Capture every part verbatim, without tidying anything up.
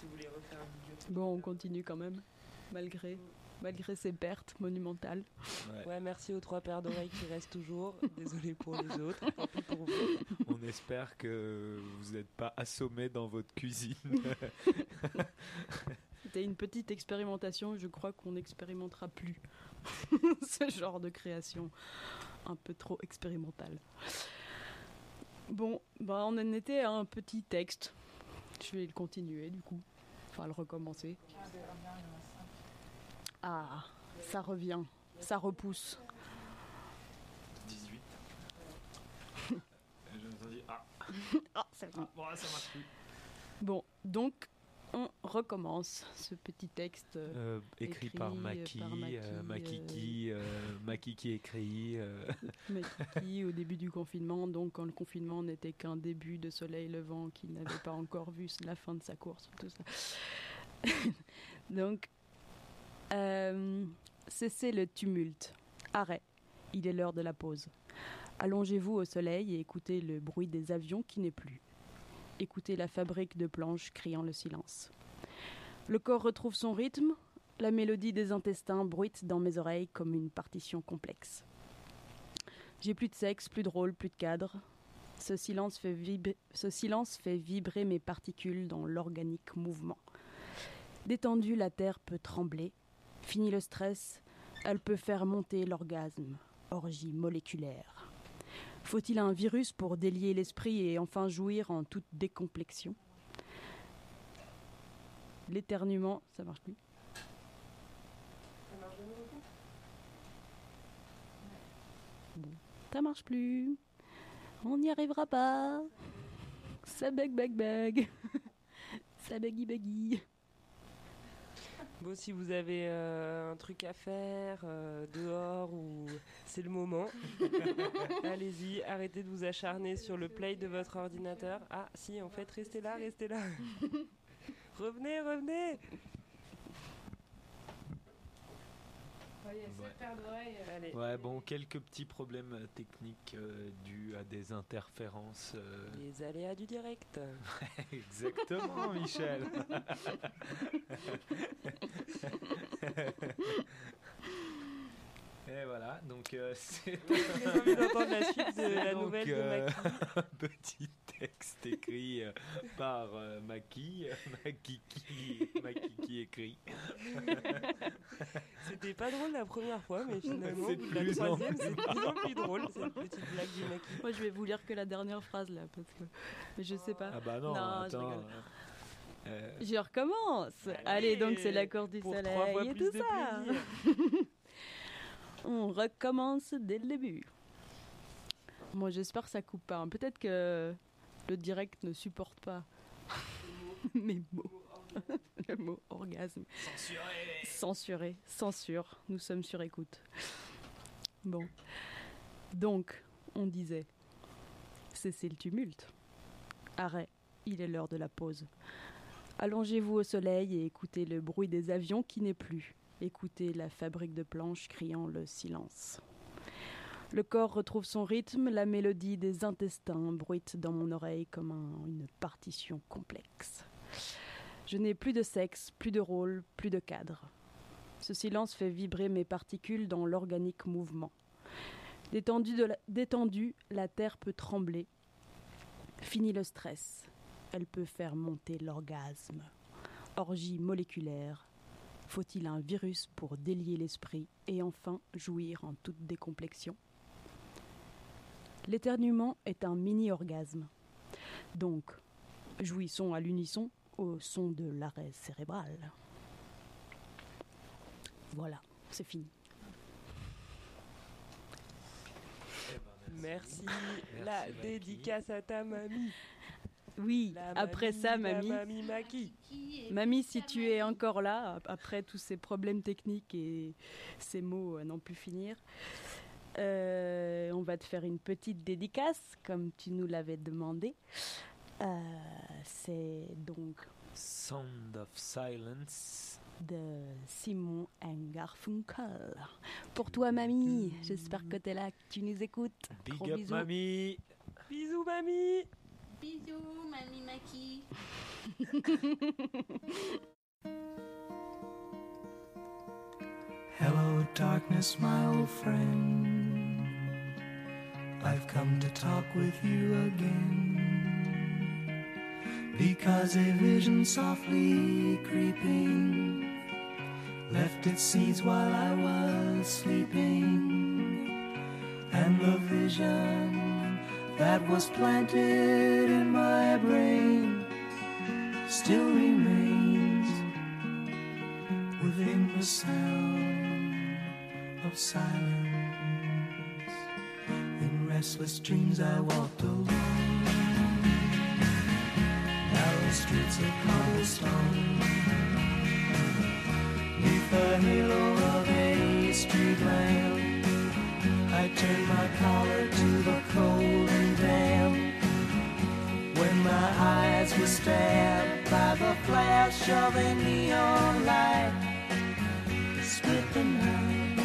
si vous voulez refaire un vidéo. Bon, on continue quand même, malgré, malgré ces pertes monumentales. Ouais. ouais, merci aux trois paires d'oreilles qui restent toujours. Désolé pour les autres, tant pis pour vous. On espère que vous n'êtes pas assommés dans votre cuisine. C'était une petite expérimentation, je crois qu'on n'expérimentera plus ce genre de création un peu trop expérimentale. Bon, bah on en était à un petit texte. Je vais le continuer du coup, enfin le recommencer. Ah, ça revient, ça repousse. dix-huit. J'ai entendu ah. Ah, c'est bon. Ah, bon, ça marche plus. Bon, donc on recommence ce petit texte euh, écrit, écrit par Maki, par Maki, euh, Makiki, euh... euh, Maki qui écrit. Euh... Makiki au début du confinement, donc quand le confinement n'était qu'un début de soleil levant, qui n'avait pas encore vu la fin de sa course, tout ça. Donc, euh, cessez le tumulte. Arrêt. Il est l'heure de la pause. Allongez-vous au soleil et écoutez le bruit des avions qui n'est plus. Écoutez la fabrique de planches criant le silence. Le corps retrouve son rythme, la mélodie des intestins bruite dans mes oreilles comme une partition complexe. J'ai plus de sexe, plus de rôle, plus de cadre. Ce silence fait vibrer, ce silence fait vibrer mes particules dans l'organique mouvement. Détendue, la terre peut trembler. Fini le stress, elle peut faire monter l'orgasme. Orgie moléculaire. Faut-il un virus pour délier l'esprit et enfin jouir en toute décomplexion ? L'éternuement, ça marche plus. Ça marche de nouveau ? Bon, ça marche plus. On n'y arrivera pas. Ça bug bug bug. Ça buggy buggy. Bon, si vous avez euh, un truc à faire euh, dehors ou c'est le moment, allez-y, arrêtez de vous acharner sur le play de votre ordinateur. Ah, si, en fait, restez là, restez là. Revenez, revenez. Il y a sept paires d'oreilles. Allez. Ouais, bon, quelques petits problèmes techniques euh, dus à des interférences. Euh... Les aléas du direct. Exactement, Michel. Et voilà, donc euh, c'est... J'ai envie d'entendre la suite de la donc, nouvelle euh, de Maki. Un petit texte écrit euh, par euh, Maki, Makiki, Makiki écrit. C'était pas drôle la première fois, mais finalement, C'est la plus troisième, c'est de plus en plus drôle, cette petite blague du Maki. Moi, je vais vous lire que la dernière phrase là, parce que mais je sais pas. Ah bah non, non attends. Euh... Je recommence. Allez, Allez, donc c'est la course du pour soleil trois fois et plus tout de ça. On recommence dès le début. Moi, j'espère que ça coupe pas. Peut-être que le direct ne supporte pas mes mots. Le mot orgasme. Censuré. Censuré. Censure. Nous sommes sur écoute. Bon. Donc, on disait, cessez le tumulte. Arrêt. Il est l'heure de la pause. Allongez-vous au soleil et écoutez le bruit des avions qui n'est plus. Écoutez la fabrique de planches criant le silence. Le corps retrouve son rythme, la mélodie des intestins bruite dans mon oreille comme un, une partition complexe. Je n'ai plus de sexe, plus de rôle, plus de cadre. Ce silence fait vibrer mes particules dans l'organique mouvement. Détendue, de la, détendue, la terre peut trembler. Fini le stress. Elle peut faire monter l'orgasme. Orgie moléculaire. Faut-il un virus pour délier l'esprit et enfin jouir en toute décomplexion ? L'éternuement est un mini-orgasme. Donc, jouissons à l'unisson au son de l'arrêt cérébral. Voilà, c'est fini. Eh ben, merci. merci. La Merci, dédicace à ta mamie. Oui, La après mamie, ça, mamie. La mamie Maki. Mamie, si tu es encore là, après tous ces problèmes techniques et ces mots à n'en plus finir, euh, on va te faire une petite dédicace, comme tu nous l'avais demandé. Euh, c'est donc Sound of Silence de Simon and Garfunkel. Pour toi, mamie, j'espère que tu es là, que tu nous écoutes. Big Gros up, bisous. mamie. Bisous, mamie. Bisous, mamie Maki. darkness, my old friend, I've come to talk with you again, because a vision softly creeping left its seeds while I was sleeping, and the vision that was planted in my brain still remains within the sound of silence. In restless dreams I walked alone, narrow streets of cobblestone, neath the halo of a street lamp. I turned my collar to the cold and damp, when my eyes were stabbed by the flash of a neon light. Split the night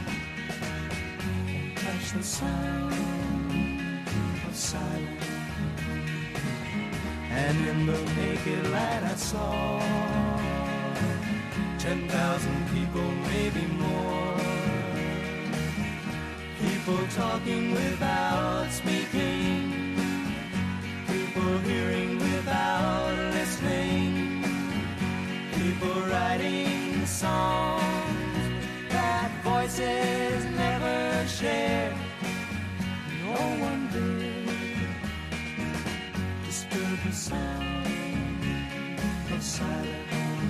and touch the sound of silence, and in the naked light I saw ten thousand people, maybe more, people talking without speaking, people hearing without listening, people writing songs that voices never share. No one did disturb the sound of silence.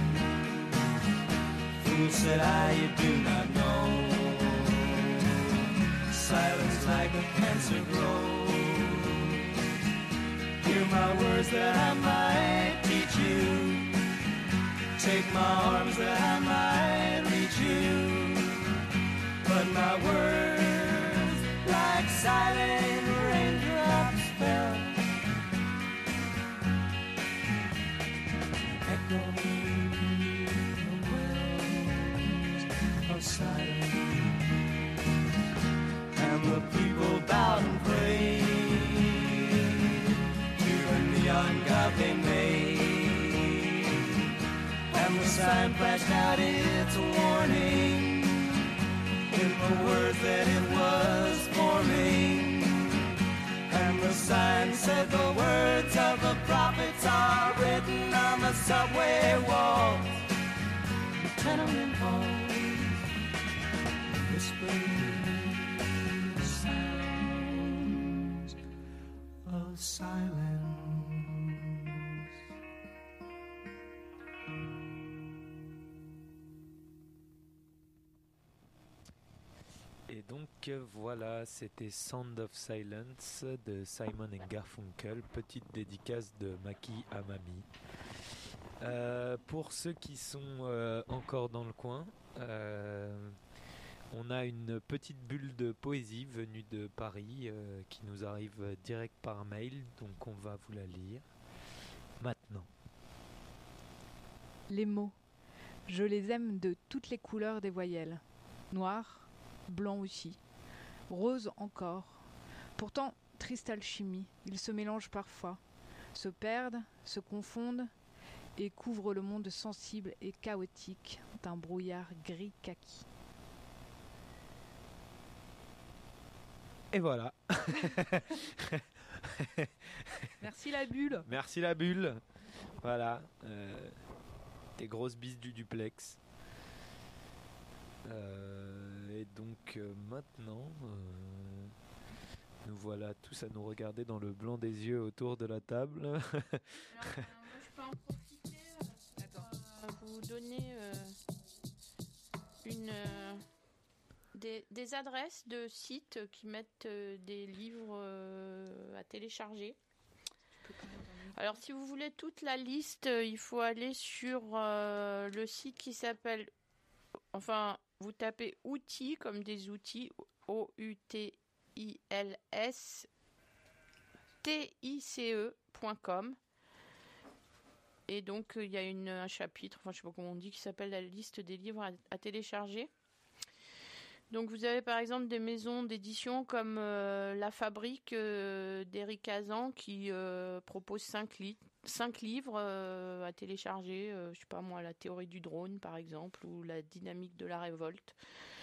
Fool, said I, you do not know, silence like a cancer grows. Hear my words that I might teach you, take my arms that I might reach you, but my words like silent raindrops fell, echoing the wells of silence. And the people bowed and prayed to the neon god they made, and the sign flashed out its warning in the words that it was forming. And the sign said the words of the prophets are written on the subway walls, the tenement halls, whispering the sounds of silence. Et donc euh, voilà, c'était Sound of Silence de Simon and Garfunkel, petite dédicace de Maki à Mamie. Euh, pour ceux qui sont euh, encore dans le coin, euh, on a une petite bulle de poésie venue de Paris euh, qui nous arrive direct par mail, donc on va vous la lire maintenant. Les mots. Je les aime de toutes les couleurs des voyelles. Noir, blanc aussi, rose encore. Pourtant, triste alchimie, ils se mélangent parfois, se perdent, se confondent et couvrent le monde sensible et chaotique d'un brouillard gris kaki. Et voilà. Merci la bulle. Merci la bulle. Voilà. Euh, des grosses bises du duplex. Euh, et donc euh, maintenant, euh, nous voilà tous à nous regarder dans le blanc des yeux autour de la table. Alors, euh, moi, je peux en profiter euh, pour euh, vous donner euh, une, euh, des, des adresses de sites qui mettent euh, des livres euh, à télécharger. Alors, si vous voulez toute la liste, euh, il faut aller sur euh, le site qui s'appelle... Enfin, vous tapez outils comme des outils, O U T I L S T I C E point com. Et donc, il y a une, un chapitre, enfin, je ne sais pas comment on dit, qui s'appelle la liste des livres à, à télécharger. Donc, vous avez par exemple des maisons d'édition comme euh, La Fabrique euh, d'Éric Hazan qui euh, propose cinq, li- cinq livres euh, à télécharger. Euh, je sais pas moi, La théorie du drone par exemple, ou La dynamique de la révolte.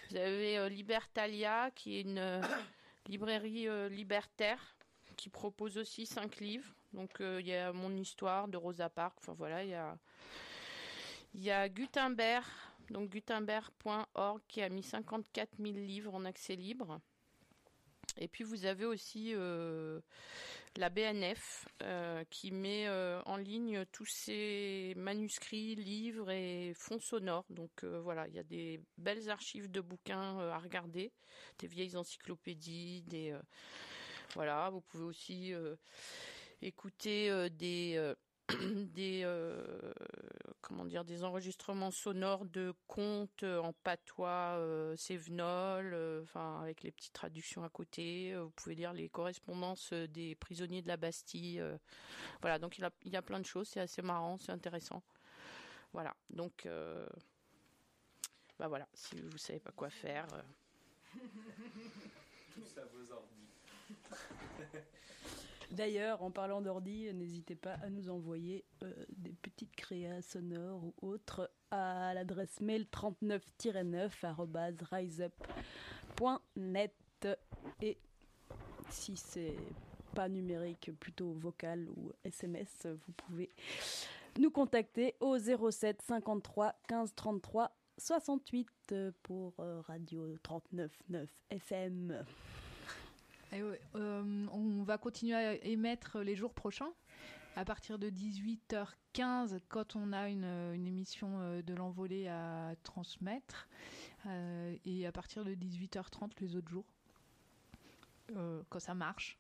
Vous avez euh, Libertalia, qui est une euh, librairie euh, libertaire, qui propose aussi cinq livres. Donc, il euh, y a Mon histoire de Rosa Parks. Enfin, voilà, il y a... Il y a Gutenberg, donc gutenberg point org, qui a mis cinquante-quatre mille livres en accès libre. Et puis, vous avez aussi euh, la B N F, euh, qui met euh, en ligne tous ses manuscrits, livres et fonds sonores. Donc, euh, voilà, il y a des belles archives de bouquins euh, à regarder, des vieilles encyclopédies, des... Euh, voilà, vous pouvez aussi euh, écouter euh, des... Euh, des euh, comment dire des enregistrements sonores de contes en patois euh, cévenol, euh, enfin avec les petites traductions à côté. Vous pouvez lire les correspondances des prisonniers de la Bastille. Euh, voilà, donc il y, a, il y a plein de choses. C'est assez marrant, c'est intéressant. Voilà, donc euh, bah voilà, si vous savez pas quoi faire. Euh... Tout ça vos ordi. D'ailleurs, en parlant d'ordi, n'hésitez pas à nous envoyer euh, des petites créas sonores ou autres à l'adresse mail trente-neuf neuf arobase riseup point net. Et si c'est pas numérique, plutôt vocal ou S M S, vous pouvez nous contacter au zéro sept cinquante-trois quinze trente-trois soixante-huit pour euh, Radio trente-neuf neuf F M. Et ouais, euh, on va continuer à émettre les jours prochains à partir de dix-huit heures quinze quand on a une, une émission de l'envolée à transmettre euh, et à partir de dix-huit heures trente les autres jours euh, quand ça marche.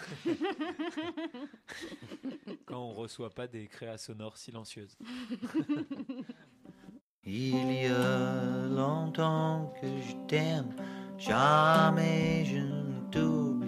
Quand on reçoit pas des créas sonores silencieuses. Il y a longtemps que je t'aime, jamais je ne t'oublierai.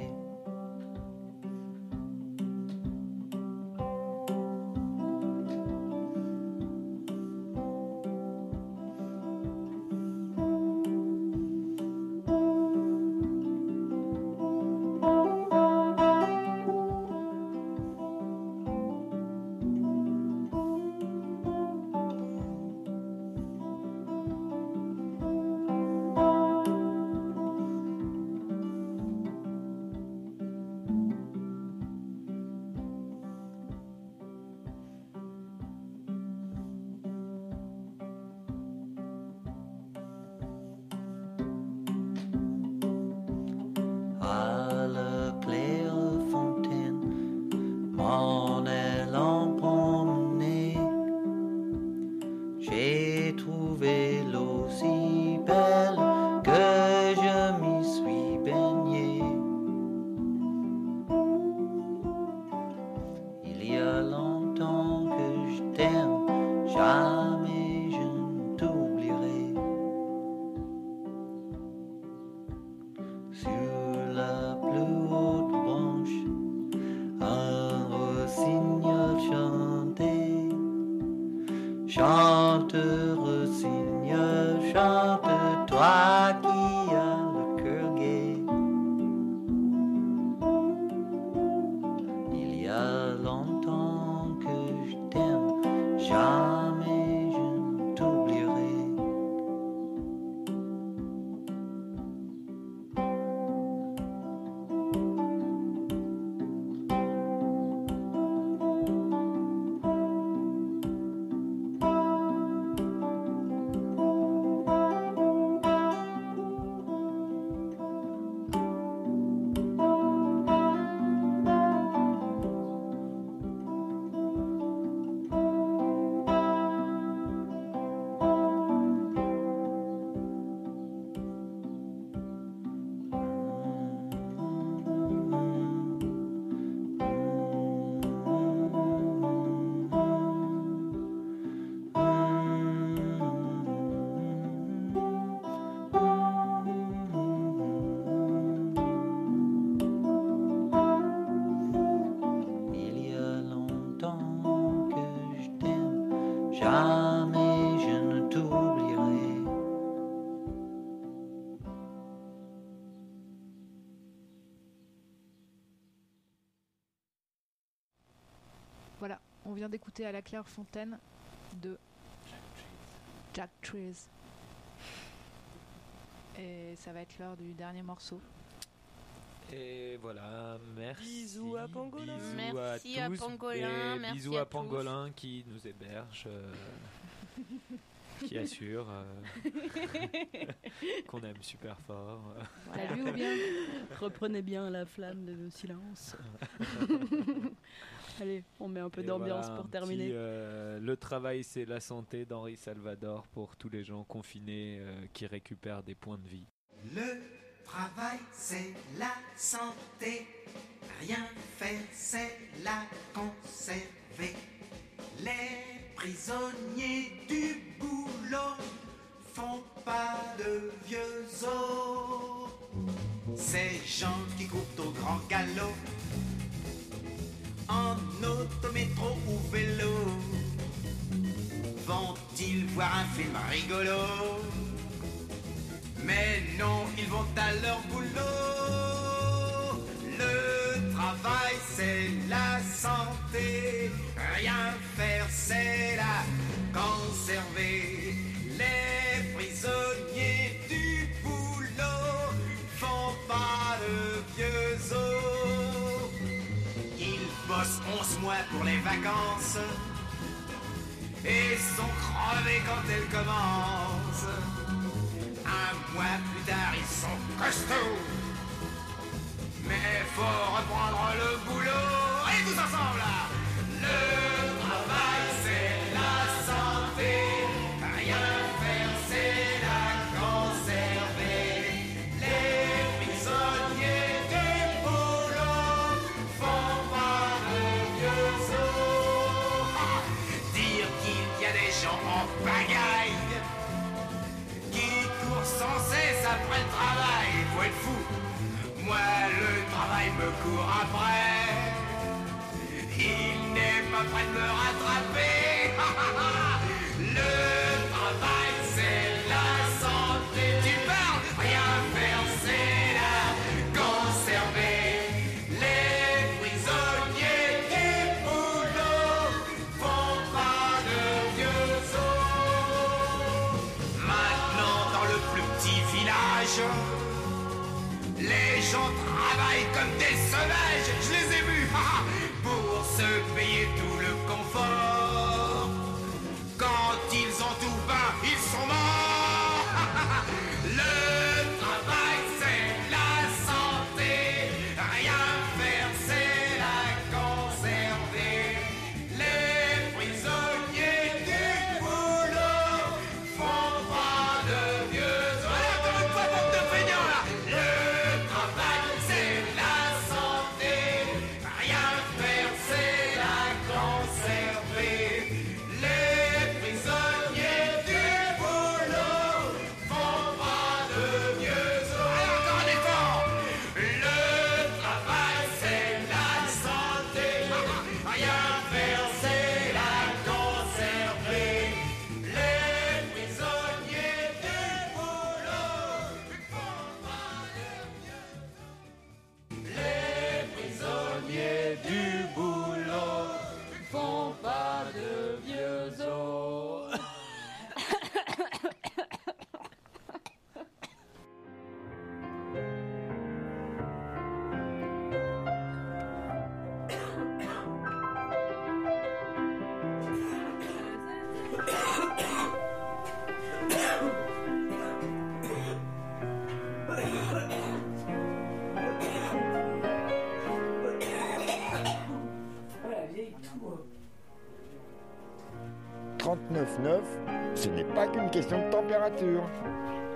Jamais je ne t'oublierai. Voilà, on vient d'écouter À la Clairefontaine de Jack Trees. Et ça va être l'heure du dernier morceau. Et voilà, merci. Bisous à Pangolin. Bisous Merci à, à tous, Pangolin, et merci bisous à à tous. Pangolin qui nous héberge, euh, qui assure euh, qu'on aime super fort. T'as lu ou bien? Reprenez bien la flamme de le silence. Allez, on met un peu Et d'ambiance voilà, pour un terminer. petit, euh, le travail, c'est la santé d'Henri Salvador pour tous les gens confinés euh, qui récupèrent des points de vie. Le travail, c'est la santé. Rien faire, c'est la conserver. Les prisonniers du boulot font pas de vieux os. Ces gens qui courent au grand galop, en auto, métro ou vélo, vont-ils voir un film rigolo? Mais non, ils vont à leur boulot. Le travail, c'est la santé. Rien faire, c'est la conserver. Les prisonniers du boulot font pas de vieux os. Ils bossent onze mois pour les vacances et sont crevés quand elles commencent. Un mois plus tard, ils sont costauds. Mais faut reprendre le boulot. Et tous ensemble là. Le travail, c'est la santé. Rien faire, c'est la conserver. Les prisonniers du boulot font pas de vieux os. Ah, dire qu'il y a des gens en pagaille sans cesse après le travail, faut être fou. Moi, le travail me court après. Il n'est pas prêt de me rattraper. Le travail, c'est la santé. Tu parles, rien faire, c'est la conserver. Les prisonniers du boulot font pas de vieux os. Maintenant, dans le plus petit village, les gens travaillent comme des sauvages, je les ai vus, pour se payer tout le confort. Quand ils ont tout peint, ils sont morts. Le travail, c'est la santé. Rien faire, c'est la conserver. Les prisonniers du boulot font pas de vieux os. Allez, encore une fois, bande de feignants, là. Le travail, c'est la santé. Rien faire, c'est la conserver. Les prisonniers du boulot font pas de vieux os. Allez, encore un effort. Le travail, c'est la santé. Rien faire, c'est la conserver. Les prisonniers du boulot font pas de vieux os. Les prisonniers du boulot font pas de vieux os. trente-neuf neuf, ce n'est pas qu'une question de température.